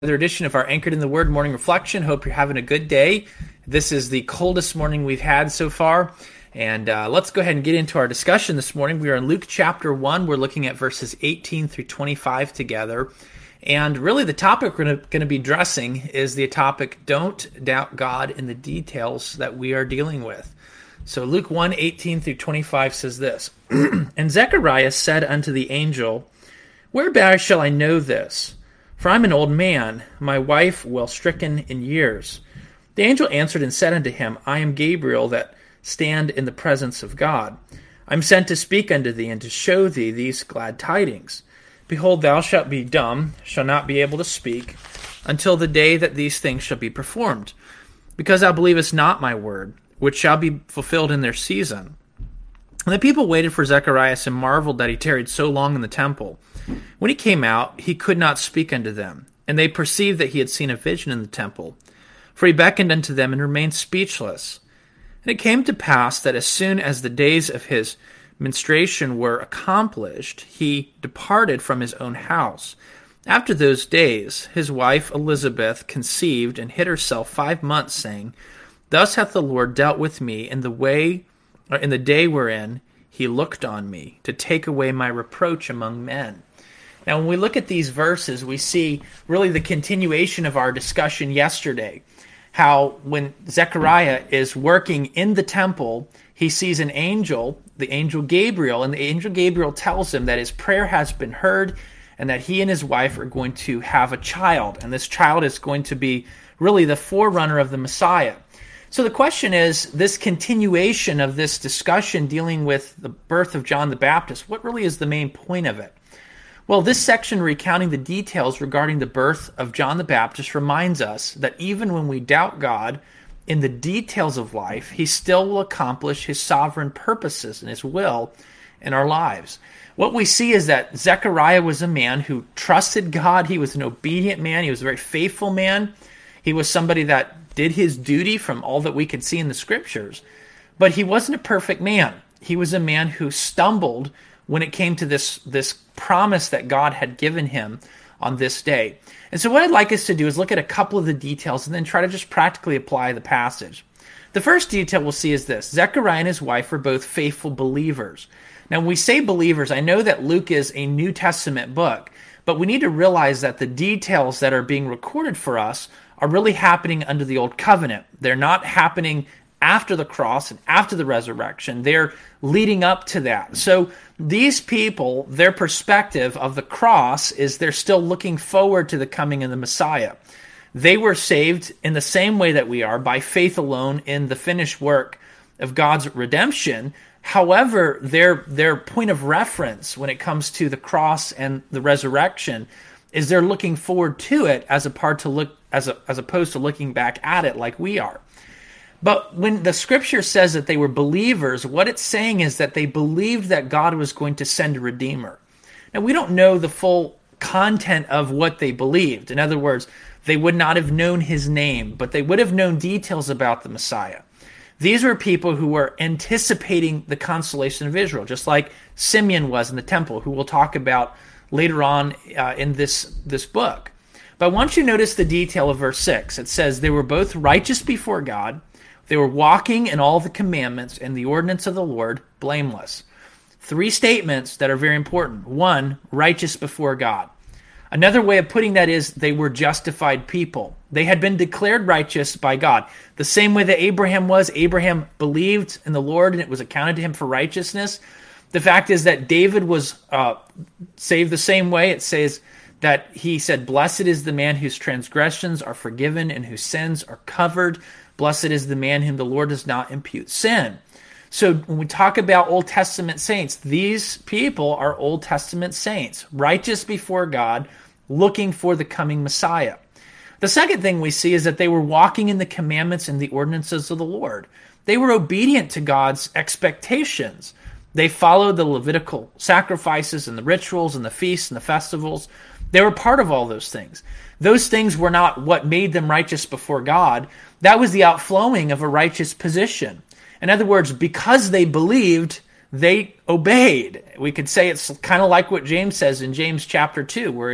Another edition of our Anchored in the Word morning reflection. Hope you're having a good day. This is the coldest morning we've had so far. And let's go ahead and get into our discussion this morning. We are in Luke chapter 1. We're looking at verses 18 through 25 together. And really the topic we're going to be addressing is the topic, don't doubt God in the details that we are dealing with. So Luke 1, 18 through 25 says this, And Zechariah said unto the angel, Whereby shall I know this? For I am an old man, my wife well stricken in years. The angel answered and said unto him, I am Gabriel that stand in the presence of God. I am sent to speak unto thee and to show thee these glad tidings. Behold, thou shalt be dumb, shalt not be able to speak, until the day that these things shall be performed, because thou believest not my word, which shall be fulfilled in their season. And the people waited for Zacharias and marveled that he tarried so long in the temple. When he came out, he could not speak unto them, and they perceived that he had seen a vision in the temple. For he beckoned unto them and remained speechless. And it came to pass that as soon as the days of his menstruation were accomplished, he departed from his own house. After those days, his wife Elizabeth conceived and hid herself 5 months, saying, Thus hath the Lord dealt with me in the day wherein he looked on me, to take away my reproach among men. Now, when we look at these verses, we see really the continuation of our discussion yesterday. How when Zechariah is working in the temple, he sees an angel, the angel Gabriel, and the angel Gabriel tells him that his prayer has been heard and that he and his wife are going to have a child. And this child is going to be really the forerunner of the Messiah. So the question is, this continuation of this discussion dealing with the birth of John the Baptist, what really is the main point of it? Well, this section recounting the details regarding the birth of John the Baptist reminds us that even when we doubt God in the details of life, he still will accomplish his sovereign purposes and his will in our lives. What we see is that Zechariah was a man who trusted God. He was an obedient man. He was a very faithful man. He was somebody that did his duty from all that we could see in the scriptures. But he wasn't a perfect man. He was a man who stumbled when it came to this promise that God had given him on this day. And so what I'd like us to do is look at a couple of the details and then try to just practically apply the passage. The first detail we'll see is this. Zechariah and his wife were both faithful believers. Now, when we say believers, I know that Luke is a New Testament book, but we need to realize that the details that are being recorded for us are really happening under the Old Covenant. They're not happening after the cross and after the resurrection. They're leading up to that. So these people, their perspective of the cross is they're still looking forward to the coming of the Messiah. They were saved in the same way that we are, by faith alone in the finished work of God's redemption. However, their point of reference when it comes to the cross and the resurrection is they're looking forward to it as opposed to looking back at it like we are. But when the scripture says that they were believers, what it's saying is that they believed that God was going to send a redeemer. Now, we don't know the full content of what they believed. In other words, they would not have known his name, but they would have known details about the Messiah. These were people who were anticipating the consolation of Israel, just like Simeon was in the temple, who we'll talk about later on in this book. But I want you to notice the detail of verse 6. It says, They were both righteous before God. They were walking in all the commandments and the ordinance of the Lord, blameless. 3 statements that are very important. 1, righteous before God. Another way of putting that is they were justified people. They had been declared righteous by God. The same way that Abraham was. Abraham believed in the Lord and it was accounted to him for righteousness. The fact is that David was saved the same way. It says that he said, Blessed is the man whose transgressions are forgiven and whose sins are covered. Blessed is the man whom the Lord does not impute sin. So when we talk about Old Testament saints, these people are Old Testament saints, righteous before God, looking for the coming Messiah. The second thing we see is that they were walking in the commandments and the ordinances of the Lord. They were obedient to God's expectations. They followed the Levitical sacrifices and the rituals and the feasts and the festivals. They were part of all those things. Those things were not what made them righteous before God. That was the outflowing of a righteous position. In other words, because they believed, they obeyed. We could say it's kind of like what James says in James chapter 2, where he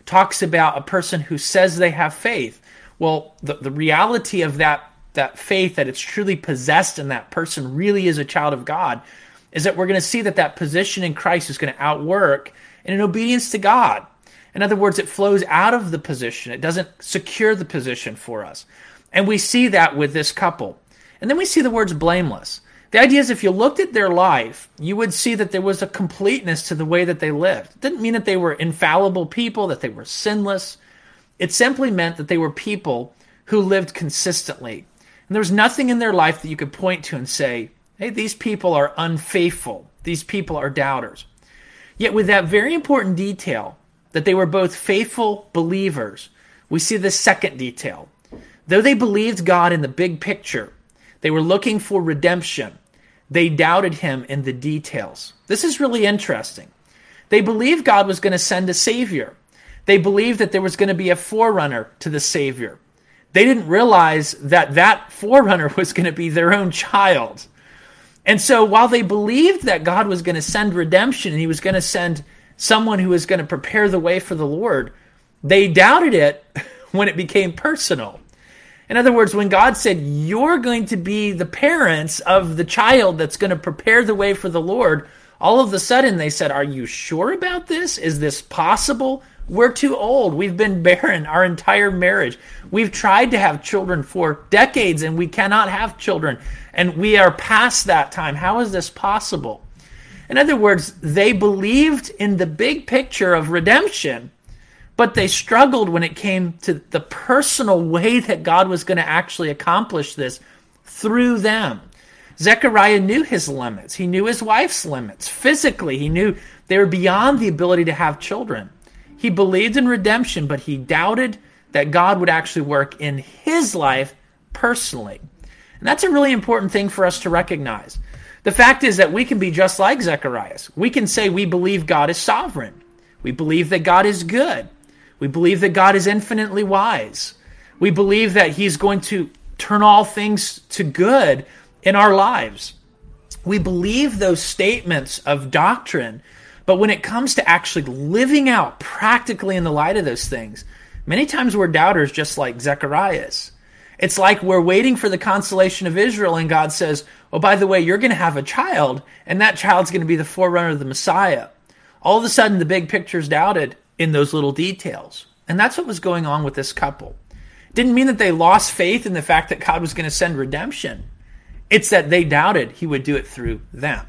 talks about a person who says they have faith. Well, the reality of that faith, that it's truly possessed and that person really is a child of God, is that we're going to see that position in Christ is going to outwork in an obedience to God. In other words, it flows out of the position. It doesn't secure the position for us. And we see that with this couple. And then we see the words blameless. The idea is if you looked at their life, you would see that there was a completeness to the way that they lived. It didn't mean that they were infallible people, that they were sinless. It simply meant that they were people who lived consistently. And there was nothing in their life that you could point to and say, hey, these people are unfaithful. These people are doubters. Yet with that very important detail, that they were both faithful believers, we see the second detail. Though they believed God in the big picture, they were looking for redemption. They doubted him in the details. This is really interesting. They believed God was going to send a Savior. They believed that there was going to be a forerunner to the Savior. They didn't realize that forerunner was going to be their own child. And so while they believed that God was going to send redemption and he was going to send someone who was going to prepare the way for the Lord, they doubted it when it became personal. In other words, when God said, you're going to be the parents of the child that's going to prepare the way for the Lord, all of a sudden they said, are you sure about this? Is this possible? We're too old. We've been barren our entire marriage. We've tried to have children for decades and we cannot have children. And we are past that time. How is this possible? In other words, they believed in the big picture of redemption, but they struggled when it came to the personal way that God was going to actually accomplish this through them. Zechariah knew his limits. He knew his wife's limits. Physically, he knew they were beyond the ability to have children. He believed in redemption, but he doubted that God would actually work in his life personally. And that's a really important thing for us to recognize. The fact is that we can be just like Zechariah. We can say we believe God is sovereign. We believe that God is good. We believe that God is infinitely wise. We believe that he's going to turn all things to good in our lives. We believe those statements of doctrine, but when it comes to actually living out practically in the light of those things, many times we're doubters just like Zechariah. It's like we're waiting for the consolation of Israel and God says, oh, by the way, you're going to have a child and that child's going to be the forerunner of the Messiah. All of a sudden the big picture's doubted in those little details. And that's what was going on with this couple. It didn't mean that they lost faith in the fact that God was going to send redemption. It's that they doubted he would do it through them.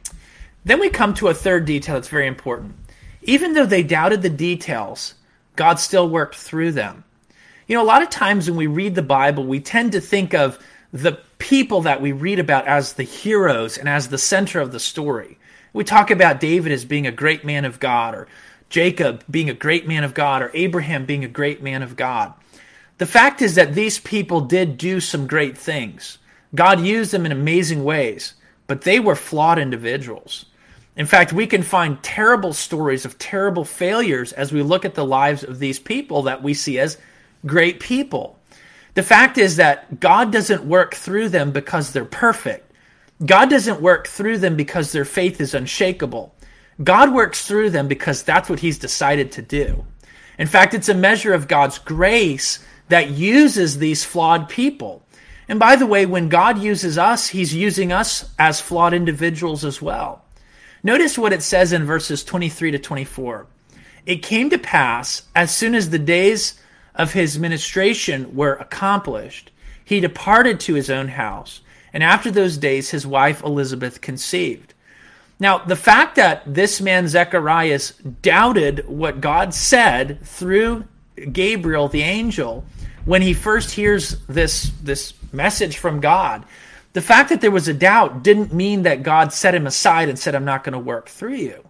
Then we come to a third detail that's very important. Even though they doubted the details, God still worked through them. You know, a lot of times when we read the Bible, we tend to think of the people that we read about as the heroes and as the center of the story. We talk about David as being a great man of God, or Jacob being a great man of God, or Abraham being a great man of God. The fact is that these people did do some great things. God used them in amazing ways, but they were flawed individuals. In fact, we can find terrible stories of terrible failures as we look at the lives of these people that we see as great people. The fact is that God doesn't work through them because they're perfect. God doesn't work through them because their faith is unshakable. God works through them because that's what he's decided to do. In fact, it's a measure of God's grace that uses these flawed people. And by the way, when God uses us, he's using us as flawed individuals as well. Notice what it says in verses 23 to 24. It came to pass, as soon as the days of his ministration were accomplished, he departed to his own house. And after those days, his wife Elizabeth conceived. Now, the fact that this man Zechariah doubted what God said through Gabriel, the angel, when he first hears this message from God, the fact that there was a doubt didn't mean that God set him aside and said, I'm not going to work through you.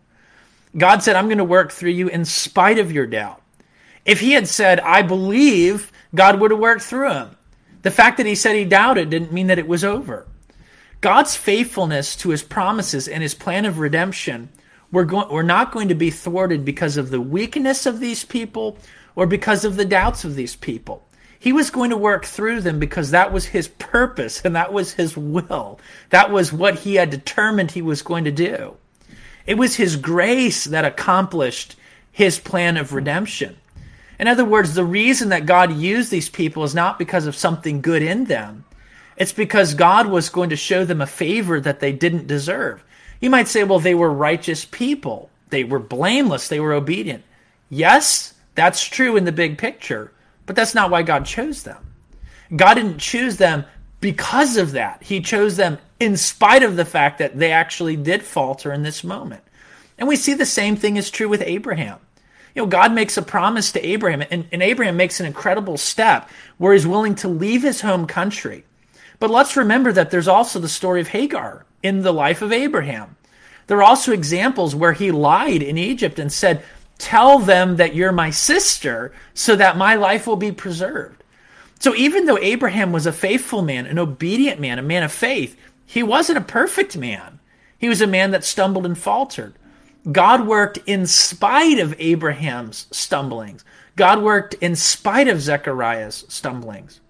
God said, I'm going to work through you in spite of your doubt. If he had said, I believe, God would have worked through him. The fact that he said he doubted didn't mean that it was over. God's faithfulness to his promises and his plan of redemption were not going to be thwarted because of the weakness of these people or because of the doubts of these people. He was going to work through them because that was his purpose and that was his will. That was what he had determined he was going to do. It was his grace that accomplished his plan of redemption. In other words, the reason that God used these people is not because of something good in them. It's because God was going to show them a favor that they didn't deserve. You might say, well, they were righteous people. They were blameless. They were obedient. Yes, that's true in the big picture, but that's not why God chose them. God didn't choose them because of that. He chose them in spite of the fact that they actually did falter in this moment. And we see the same thing is true with Abraham. God makes a promise to Abraham, and Abraham makes an incredible step where he's willing to leave his home country. But let's remember that there's also the story of Hagar in the life of Abraham. There are also examples where he lied in Egypt and said, tell them that you're my sister so that my life will be preserved. So even though Abraham was a faithful man, an obedient man, a man of faith, he wasn't a perfect man. He was a man that stumbled and faltered. God worked in spite of Abraham's stumblings. God worked in spite of Zechariah's stumblings.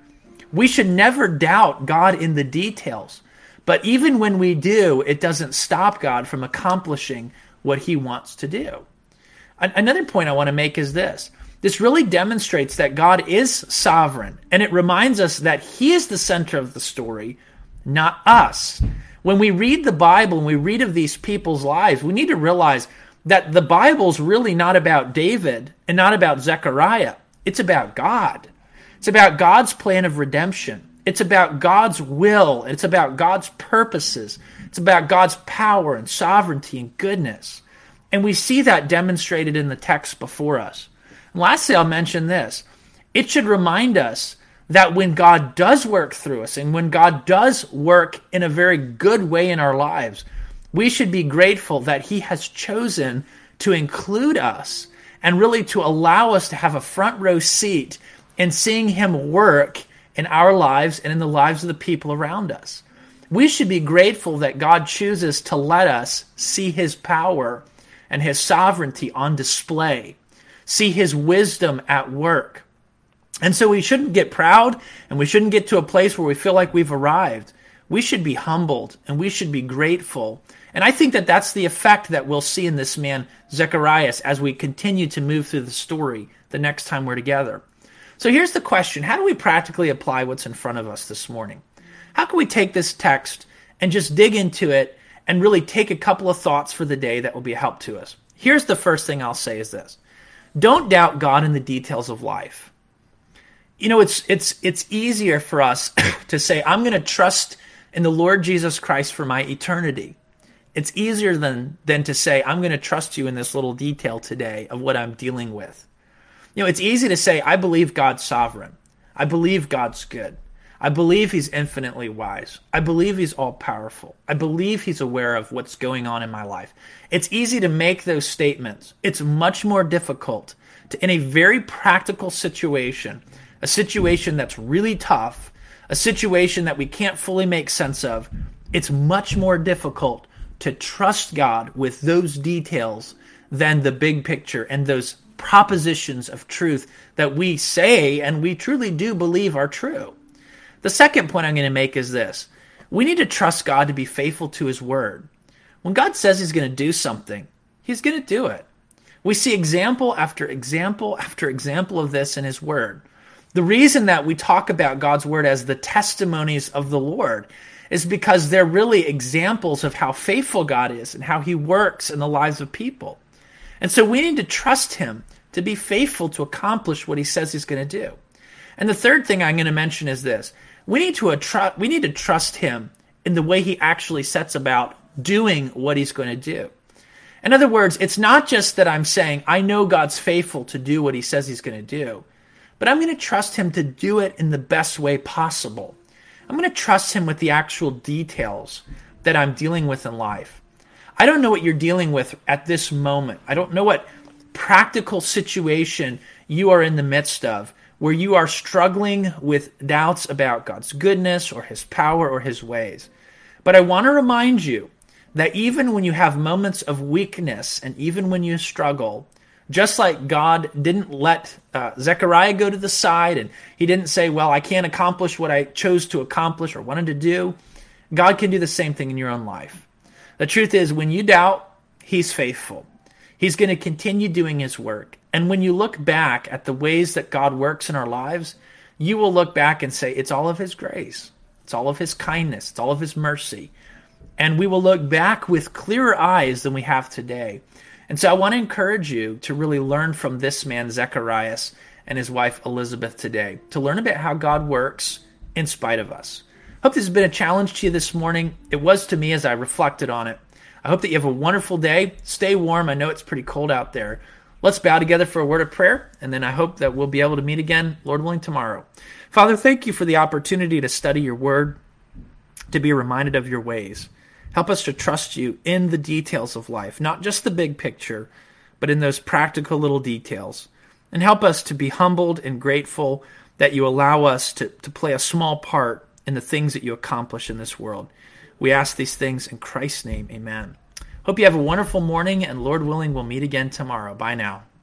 We should never doubt God in the details. But even when we do, it doesn't stop God from accomplishing what he wants to do. Another point I want to make is this. This really demonstrates that God is sovereign, and it reminds us that he is the center of the story, not us. When we read the Bible and we read of these people's lives, we need to realize that the Bible's really not about David and not about Zechariah. It's about God. It's about God's plan of redemption. It's about God's will. It's about God's purposes. It's about God's power and sovereignty and goodness. And we see that demonstrated in the text before us. And lastly, I'll mention this. It should remind us that when God does work through us and when God does work in a very good way in our lives, we should be grateful that he has chosen to include us and really to allow us to have a front row seat in seeing him work in our lives and in the lives of the people around us. We should be grateful that God chooses to let us see his power and his sovereignty on display, see his wisdom at work. And so we shouldn't get proud, and we shouldn't get to a place where we feel like we've arrived. We should be humbled, and we should be grateful. And I think that that's the effect that we'll see in this man, Zechariah, as we continue to move through the story the next time we're together. So here's the question. How do we practically apply what's in front of us this morning? How can we take this text and just dig into it and really take a couple of thoughts for the day that will be a help to us? Here's the first thing I'll say is this. Don't doubt God in the details of life. It's easier for us to say, I'm going to trust in the Lord Jesus Christ for my eternity. It's easier than to say, I'm going to trust you in this little detail today of what I'm dealing with. It's easy to say, I believe God's sovereign. I believe God's good. I believe he's infinitely wise. I believe he's all-powerful. I believe he's aware of what's going on in my life. It's easy to make those statements. It's much more difficult to, in a very practical situation, a situation that's really tough, a situation that we can't fully make sense of, it's much more difficult to trust God with those details than the big picture and those propositions of truth that we say and we truly do believe are true. The second point I'm going to make is this. We need to trust God to be faithful to his word. When God says he's going to do something, he's going to do it. We see example after example after example of this in his word. The reason that we talk about God's word as the testimonies of the Lord is because they're really examples of how faithful God is and how he works in the lives of people. And so we need to trust him to be faithful to accomplish what he says he's going to do. And the third thing I'm going to mention is this. We need to trust him in the way he actually sets about doing what he's going to do. In other words, it's not just that I'm saying, I know God's faithful to do what he says he's going to do, but I'm going to trust him to do it in the best way possible. I'm going to trust him with the actual details that I'm dealing with in life. I don't know what you're dealing with at this moment. I don't know what practical situation you are in the midst of where you are struggling with doubts about God's goodness or his power or his ways. But I want to remind you that even when you have moments of weakness and even when you struggle, just like God didn't let Zechariah go to the side and he didn't say, well, I can't accomplish what I chose to accomplish or wanted to do, God can do the same thing in your own life. The truth is, when you doubt, he's faithful. He's going to continue doing his work. And when you look back at the ways that God works in our lives, you will look back and say, it's all of his grace. It's all of his kindness. It's all of his mercy. And we will look back with clearer eyes than we have today. And so I want to encourage you to really learn from this man, Zacharias, and his wife, Elizabeth, today, to learn about how God works in spite of us. I hope this has been a challenge to you this morning. It was to me as I reflected on it. I hope that you have a wonderful day. Stay warm. I know it's pretty cold out there. Let's bow together for a word of prayer, and then I hope that we'll be able to meet again, Lord willing, tomorrow. Father, thank you for the opportunity to study your word, to be reminded of your ways. Help us to trust you in the details of life, not just the big picture, but in those practical little details. And help us to be humbled and grateful that you allow us to play a small part in the things that you accomplish in this world. We ask these things in Christ's name, amen. Hope you have a wonderful morning, and Lord willing, we'll meet again tomorrow. Bye now.